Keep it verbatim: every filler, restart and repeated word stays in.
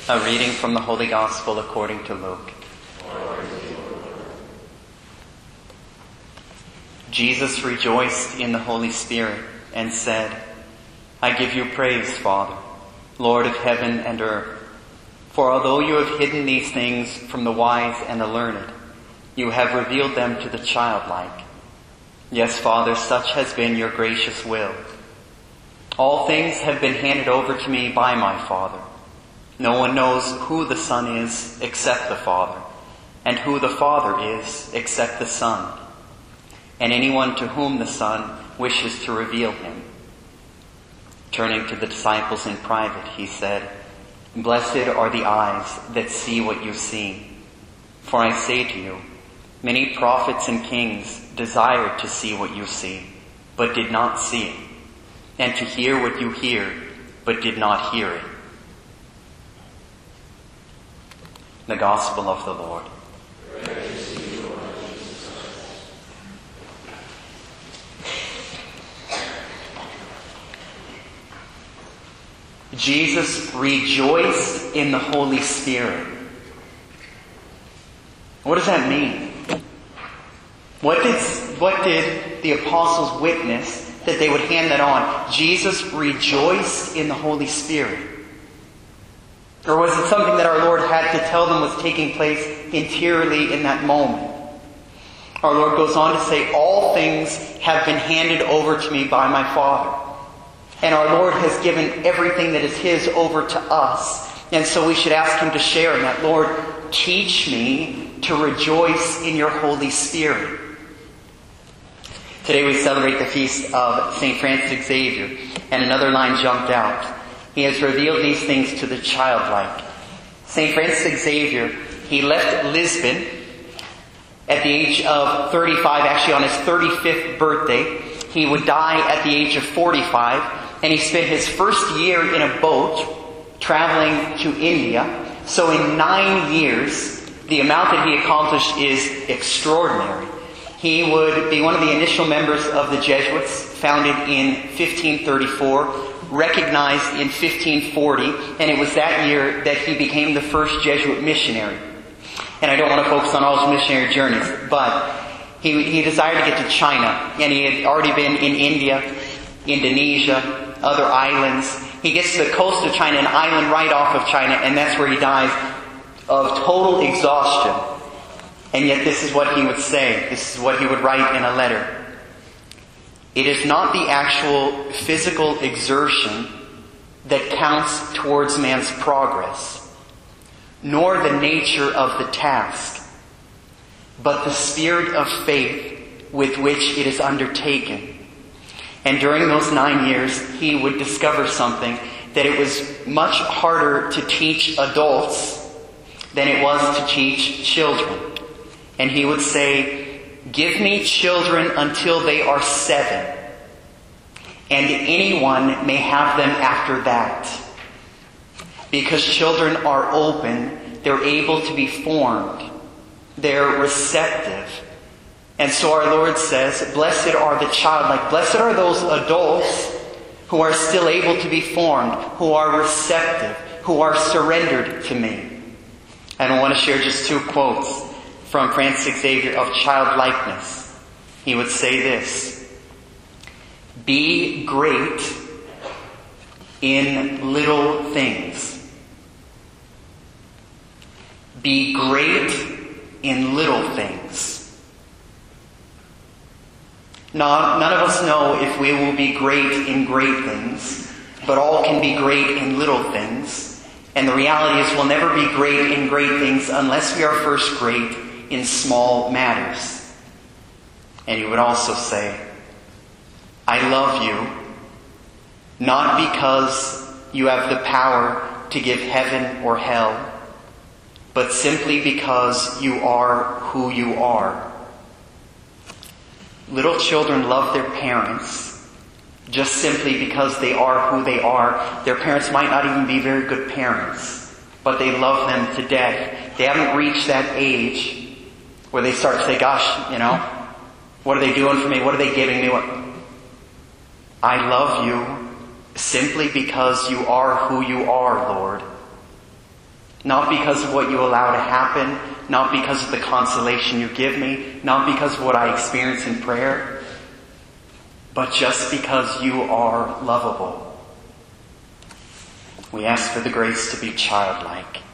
A reading from the Holy Gospel according to Luke. Jesus rejoiced in the Holy Spirit and said, I give you praise, Father, Lord of heaven and earth. For although you have hidden these things from the wise and the learned, you have revealed them to the childlike. Yes, Father, such has been your gracious will. All things have been handed over to me by my Father. No one knows who the Son is except the Father, and who the Father is except the Son, and anyone to whom the Son wishes to reveal him. Turning to the disciples in private, he said, Blessed are the eyes that see what you see. For I say to you, many prophets and kings desired to see what you see, but did not see it, and to hear what you hear, but did not hear it. The Gospel of the Lord. Praise to you, Lord Jesus Christ. Jesus rejoiced in the Holy Spirit. What does that mean? What did, what did the apostles witness that they would hand that on? Jesus rejoiced in the Holy Spirit. Or was it something that our Lord had to tell them was taking place interiorly in that moment? Our Lord goes on to say, all things have been handed over to me by my Father. And our Lord has given everything that is His over to us. And so we should ask Him to share in that. Lord, teach me to rejoice in your Holy Spirit. Today we celebrate the feast of Saint Francis Xavier. And another line jumped out. He has revealed these things to the childlike. Saint Francis Xavier, he left Lisbon at the age of thirty-five, actually on his thirty-fifth birthday. He would die at the age of forty-five, and he spent his first year in a boat traveling to India. So in nine years, the amount that he accomplished is extraordinary. He would be one of the initial members of the Jesuits, founded in fifteen thirty-four, recognized in fifteen forty, and it was that year that he became the first Jesuit missionary. And I don't want to focus on all his missionary journeys, but he, he desired to get to China, and he had already been in India, Indonesia, other islands. He gets to the coast of China, an island right off of China, and that's where he dies of total exhaustion. And yet this is what he would say. This is what he would write in a letter. It is not the actual physical exertion that counts towards man's progress, nor the nature of the task, but the spirit of faith with which it is undertaken. And during those nine years, he would discover something, that it was much harder to teach adults than it was to teach children. And he would say, give me children until they are seven, and anyone may have them after that. Because children are open, they're able to be formed, they're receptive. And so our Lord says, blessed are the childlike, blessed are those adults who are still able to be formed, who are receptive, who are surrendered to me. And I want to share just two quotes from Francis Xavier of childlikeness. He would say this: be great in little things. Be great in little things. Now, none of us know if we will be great in great things, but all can be great in little things. And the reality is we'll never be great in great things unless we are first great in small matters. And he would also say, I love you, not because you have the power to give heaven or hell, but simply because you are who you are. Little children love their parents just simply because they are who they are. Their parents might not even be very good parents, but they love them to death. They haven't reached that age where they start to say, gosh, you know, what are they doing for me? What are they giving me? What? I love you simply because you are who you are, Lord. Not because of what you allow to happen, not because of the consolation you give me, not because of what I experience in prayer, but just because you are lovable. We ask for the grace to be childlike.